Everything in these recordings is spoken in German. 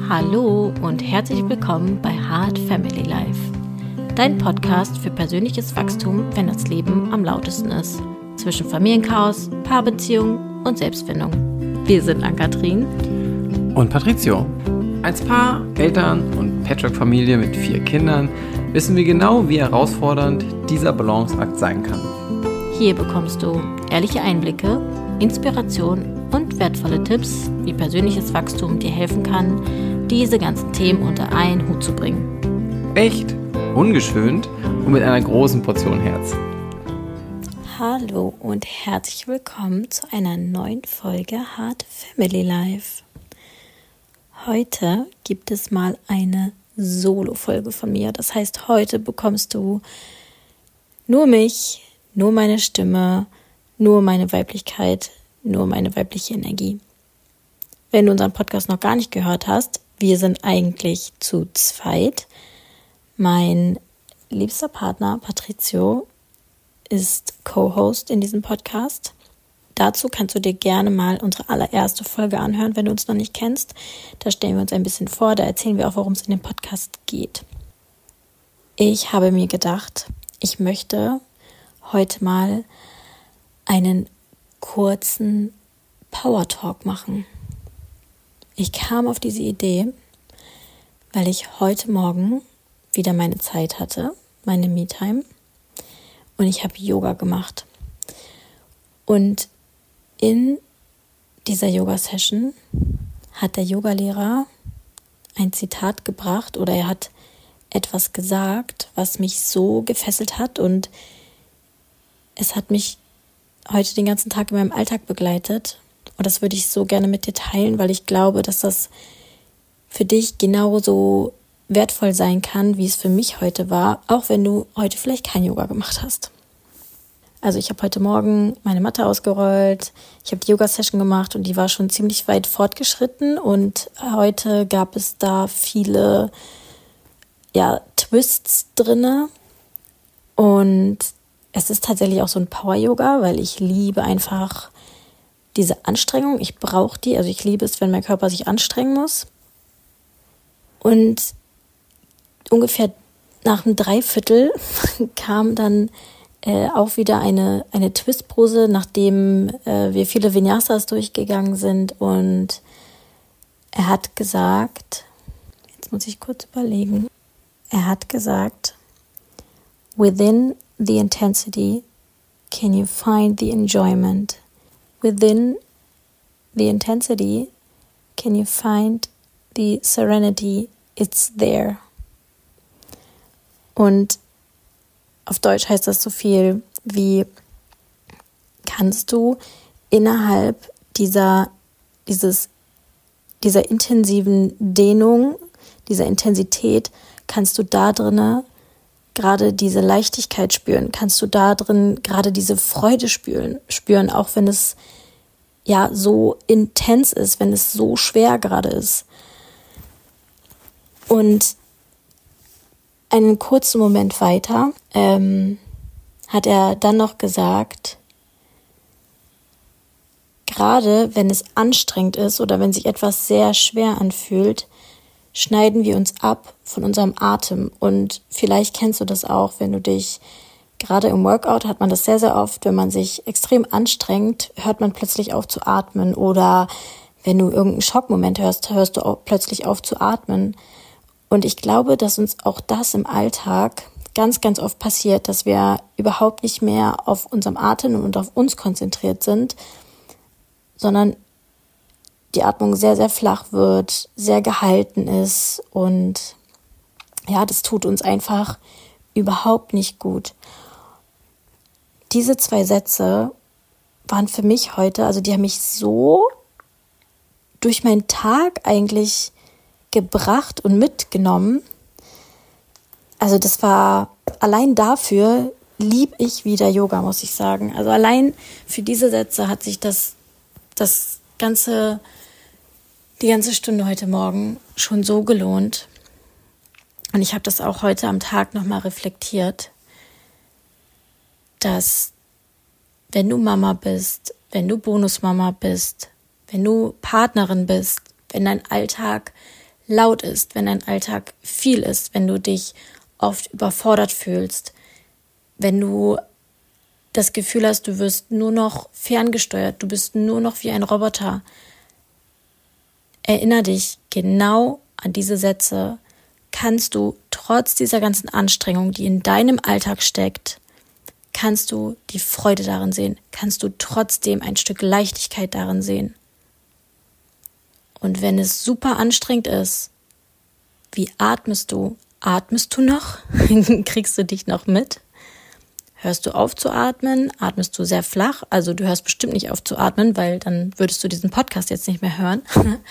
Hallo und herzlich willkommen bei Heart Family Life, dein Podcast für persönliches Wachstum, wenn das Leben am lautesten ist. Zwischen Familienchaos, Paarbeziehung und Selbstfindung. Wir sind Ann-Kathrin und Patrizio. Als Paar, Eltern und Patchwork-Familie mit 4 Kindern wissen wir genau, wie herausfordernd dieser Balanceakt sein kann. Hier bekommst du ehrliche Einblicke, Inspiration und wertvolle Tipps, wie persönliches Wachstum dir helfen kann, diese ganzen Themen unter einen Hut zu bringen. Echt, ungeschönt und mit einer großen Portion Herz. Hallo und herzlich willkommen zu einer neuen Folge Heart Family Life. Heute gibt es mal eine Solo-Folge von mir. Das heißt, heute bekommst du nur mich, nur meine Stimme, nur meine Weiblichkeit, nur meine weibliche Energie. Wenn du unseren Podcast noch gar nicht gehört hast, wir sind eigentlich zu zweit. Mein liebster Partner Patrizio ist Co-Host in diesem Podcast. Dazu kannst du dir gerne mal unsere allererste Folge anhören, wenn du uns noch nicht kennst. Da stellen wir uns ein bisschen vor, da erzählen wir auch, worum es in dem Podcast geht. Ich habe mir gedacht, ich möchte heute mal einen kurzen Power Talk machen. Ich kam auf diese Idee, weil ich heute Morgen wieder meine Zeit hatte, meine Me-Time, und ich habe Yoga gemacht. Und in dieser Yoga-Session hat der Yogalehrer ein Zitat gebracht oder er hat etwas gesagt, was mich so gefesselt hat, und es hat mich heute den ganzen Tag in meinem Alltag begleitet, und das würde ich so gerne mit dir teilen, weil ich glaube, dass das für dich genauso wertvoll sein kann, wie es für mich heute war, auch wenn du heute vielleicht kein Yoga gemacht hast. Also ich habe heute Morgen meine Matte ausgerollt, ich habe die Yoga-Session gemacht und die war schon ziemlich weit fortgeschritten, und heute gab es da viele Twists drinne, und es ist tatsächlich auch so ein Power-Yoga, weil ich liebe einfach diese Anstrengung. Ich brauche die, also ich liebe es, wenn mein Körper sich anstrengen muss. Und ungefähr nach einem Dreiviertel kam dann auch wieder eine Twistpose, nachdem wir viele Vinyasas durchgegangen sind. Und er hat gesagt, jetzt muss ich kurz überlegen, er hat gesagt, within the intensity, can you find the enjoyment? Within the intensity, can you find the serenity? It's there. Und auf Deutsch heißt das so viel wie: Kannst du innerhalb dieser intensiven Dehnung, dieser Intensität, kannst du da drinne gerade diese Leichtigkeit spüren, kannst du da drin gerade diese Freude spüren, auch wenn es ja so intens ist, wenn es so schwer gerade ist. Und einen kurzen Moment weiter hat er dann noch gesagt, gerade wenn es anstrengend ist oder wenn sich etwas sehr schwer anfühlt, schneiden wir uns ab von unserem Atem. Und vielleicht kennst du das auch, wenn du dich, gerade im Workout hat man das sehr, sehr oft, wenn man sich extrem anstrengt, hört man plötzlich auf zu atmen. Oder wenn du irgendeinen Schockmoment hörst, hörst du auch plötzlich auf zu atmen. Und ich glaube, dass uns auch das im Alltag ganz, ganz oft passiert, dass wir überhaupt nicht mehr auf unserem Atem und auf uns konzentriert sind, sondern die Atmung sehr, sehr flach wird, sehr gehalten ist, und ja, das tut uns einfach überhaupt nicht gut. Diese 2 Sätze waren für mich heute, also die haben mich so durch meinen Tag eigentlich gebracht und mitgenommen. Also das war, allein dafür liebe ich wieder Yoga, muss ich sagen. Also allein für diese Sätze hat sich die ganze Stunde heute Morgen schon so gelohnt. Und ich habe das auch heute am Tag nochmal reflektiert, dass wenn du Mama bist, wenn du Bonusmama bist, wenn du Partnerin bist, wenn dein Alltag laut ist, wenn dein Alltag viel ist, wenn du dich oft überfordert fühlst, wenn du das Gefühl hast, du wirst nur noch ferngesteuert, du bist nur noch wie ein Roboter. Erinnere dich genau an diese Sätze. Kannst du trotz dieser ganzen Anstrengung, die in deinem Alltag steckt, kannst du die Freude darin sehen, kannst du trotzdem ein Stück Leichtigkeit darin sehen. Und wenn es super anstrengend ist, wie atmest du? Atmest du noch? Kriegst du dich noch mit? Hörst du auf zu atmen? Atmest du sehr flach? Also du hörst bestimmt nicht auf zu atmen, weil dann würdest du diesen Podcast jetzt nicht mehr hören.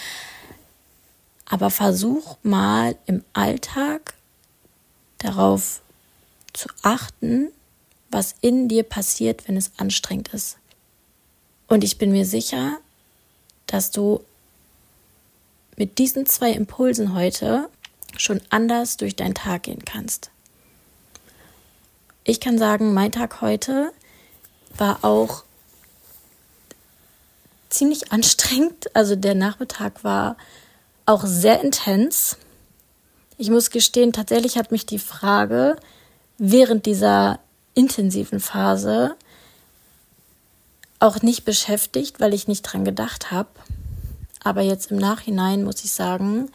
Aber versuch mal im Alltag darauf zu achten, was in dir passiert, wenn es anstrengend ist. Und ich bin mir sicher, dass du mit diesen 2 Impulsen heute schon anders durch deinen Tag gehen kannst. Ich kann sagen, mein Tag heute war auch ziemlich anstrengend. Also der Nachmittag war auch sehr intens. Ich muss gestehen, tatsächlich hat mich die Frage während dieser intensiven Phase auch nicht beschäftigt, weil ich nicht dran gedacht habe. Aber jetzt im Nachhinein muss ich sagen,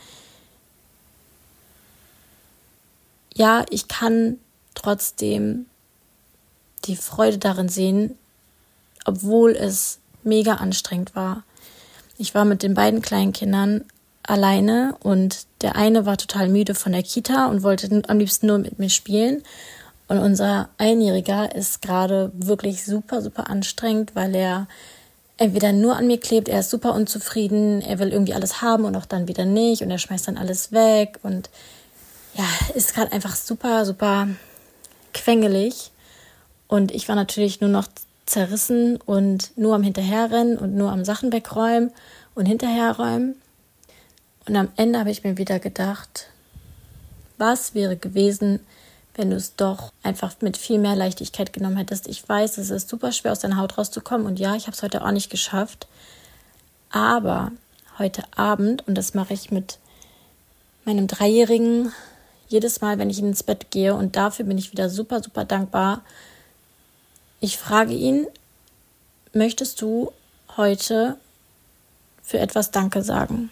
ja, ich kann trotzdem die Freude darin sehen, obwohl es mega anstrengend war. Ich war mit den beiden kleinen Kindern alleine und der eine war total müde von der Kita und wollte am liebsten nur mit mir spielen. Und unser Einjähriger ist gerade wirklich super, super anstrengend, weil er entweder nur an mir klebt, er ist super unzufrieden, er will irgendwie alles haben und auch dann wieder nicht und er schmeißt dann alles weg und ja, ist gerade einfach super, super quengelig. Und ich war natürlich nur noch zerrissen und nur am Hinterherrennen und nur am Sachen wegräumen und hinterherräumen. Und am Ende habe ich mir wieder gedacht, was wäre gewesen, wenn du es doch einfach mit viel mehr Leichtigkeit genommen hättest. Ich weiß, es ist super schwer, aus deiner Haut rauszukommen. Und ja, ich habe es heute auch nicht geschafft. Aber heute Abend, und das mache ich mit meinem 3-Jährigen jedes Mal, wenn ich ins Bett gehe, und dafür bin ich wieder super, super dankbar. Ich frage ihn, möchtest du heute für etwas Danke sagen?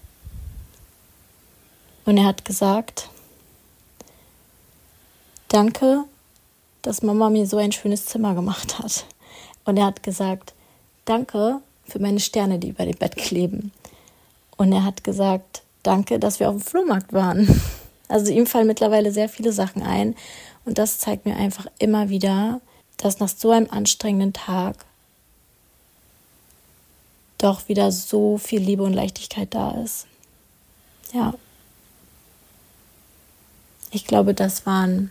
Und er hat gesagt, danke, dass Mama mir so ein schönes Zimmer gemacht hat. Und er hat gesagt, danke für meine Sterne, die über dem Bett kleben. Und er hat gesagt, danke, dass wir auf dem Flohmarkt waren. Also ihm fallen mittlerweile sehr viele Sachen ein. Und das zeigt mir einfach immer wieder, dass nach so einem anstrengenden Tag doch wieder so viel Liebe und Leichtigkeit da ist. Ja. Ich glaube, das waren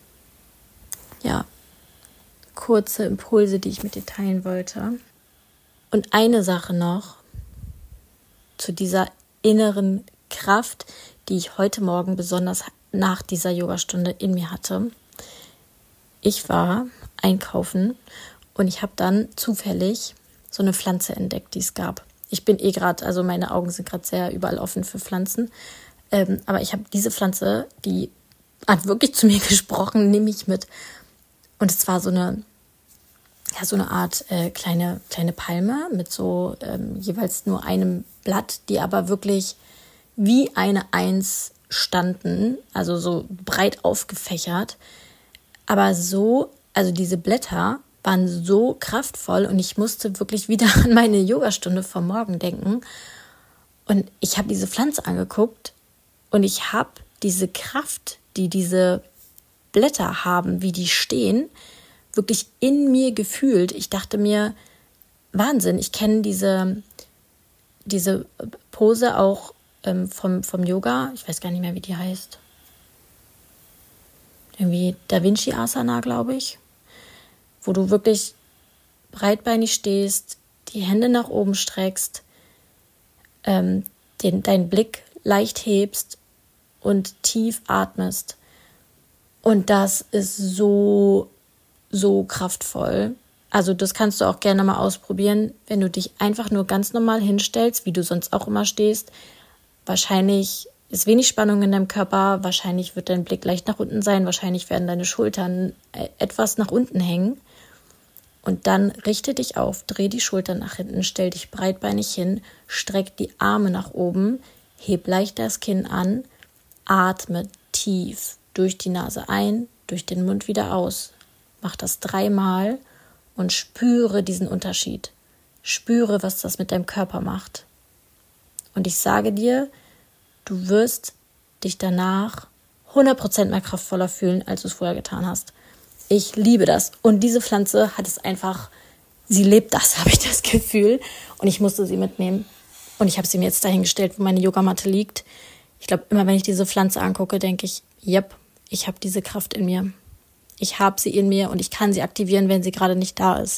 kurze Impulse, die ich mit dir teilen wollte. Und eine Sache noch zu dieser inneren Kraft, die ich heute Morgen besonders nach dieser Yogastunde in mir hatte. Ich war einkaufen und ich habe dann zufällig so eine Pflanze entdeckt, die es gab. Ich bin gerade, also meine Augen sind gerade sehr überall offen für Pflanzen. Aber ich habe diese Pflanze, die hat wirklich zu mir gesprochen, nehme ich mit. Und es war so eine Art kleine Palme mit so jeweils nur einem Blatt, die aber wirklich wie eine Eins standen, also so breit aufgefächert. Aber so, also diese Blätter waren so kraftvoll und ich musste wirklich wieder an meine Yogastunde vom Morgen denken. Und ich habe diese Pflanze angeguckt und ich habe diese Kraft, die diese Blätter haben, wie die stehen, wirklich in mir gefühlt. Ich dachte mir, Wahnsinn, ich kenne diese Pose auch vom Yoga, ich weiß gar nicht mehr, wie die heißt. Irgendwie Da Vinci Asana, glaube ich, wo du wirklich breitbeinig stehst, die Hände nach oben streckst, deinen Blick leicht hebst und tief atmest. Und das ist so, so kraftvoll. Also das kannst du auch gerne mal ausprobieren, wenn du dich einfach nur ganz normal hinstellst, wie du sonst auch immer stehst. Wahrscheinlich ist wenig Spannung in deinem Körper, wahrscheinlich wird dein Blick leicht nach unten sein, wahrscheinlich werden deine Schultern etwas nach unten hängen. Und dann richte dich auf, dreh die Schultern nach hinten, stell dich breitbeinig hin, streck die Arme nach oben, heb leicht das Kinn an, atme tief durch die Nase ein, durch den Mund wieder aus. Mach das 3-mal und spüre diesen Unterschied. Spüre, was das mit deinem Körper macht. Und ich sage dir, du wirst dich danach 100% mehr kraftvoller fühlen, als du es vorher getan hast. Ich liebe das. Und diese Pflanze hat es einfach, sie lebt das, habe ich das Gefühl. Und ich musste sie mitnehmen. Und ich habe sie mir jetzt dahingestellt, wo meine Yogamatte liegt. Ich glaube, immer wenn ich diese Pflanze angucke, denke ich, yep, ich habe diese Kraft in mir. Ich habe sie in mir und ich kann sie aktivieren, wenn sie gerade nicht da ist.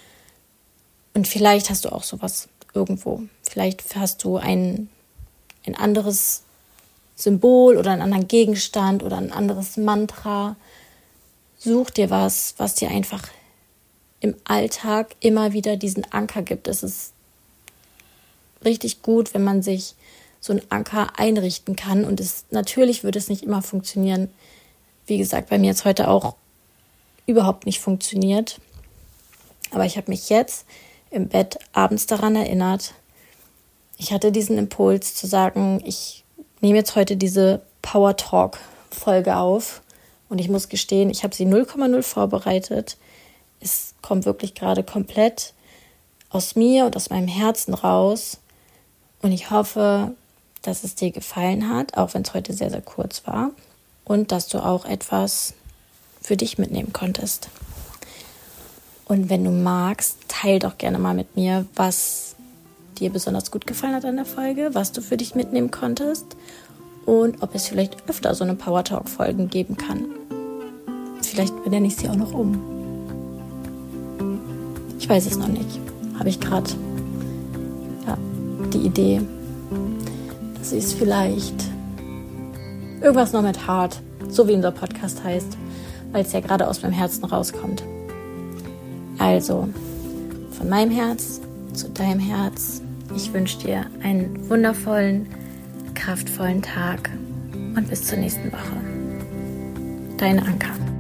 Und vielleicht hast du auch sowas irgendwo. Vielleicht hast du ein anderes Symbol oder einen anderen Gegenstand oder ein anderes Mantra. Such dir was dir einfach im Alltag immer wieder diesen Anker gibt. Es ist richtig gut, wenn man sich so einen Anker einrichten kann. Und natürlich würde es nicht immer funktionieren. Wie gesagt, bei mir jetzt heute auch überhaupt nicht funktioniert. Aber ich habe mich jetzt im Bett abends daran erinnert. Ich hatte diesen Impuls zu sagen, ich nehme jetzt heute diese Power Talk Folge auf. Und ich muss gestehen, ich habe sie 0,0 vorbereitet. Es kommt wirklich gerade komplett aus mir und aus meinem Herzen raus. Und ich hoffe, dass es dir gefallen hat, auch wenn es heute sehr, sehr kurz war. Und dass du auch etwas für dich mitnehmen konntest. Und wenn du magst, teil doch gerne mal mit mir, was dir besonders gut gefallen hat an der Folge, was du für dich mitnehmen konntest und ob es vielleicht öfter so eine Power Talk Folgen geben kann. Vielleicht benenne ich sie auch noch um. Ich weiß es noch nicht. Habe ich gerade die Idee, dass ich es vielleicht irgendwas noch mit Heart, so wie unser Podcast heißt, weil es ja gerade aus meinem Herzen rauskommt. Also, von meinem Herz zu deinem Herz. Ich wünsche dir einen wundervollen, kraftvollen Tag und bis zur nächsten Woche. Deine Anka.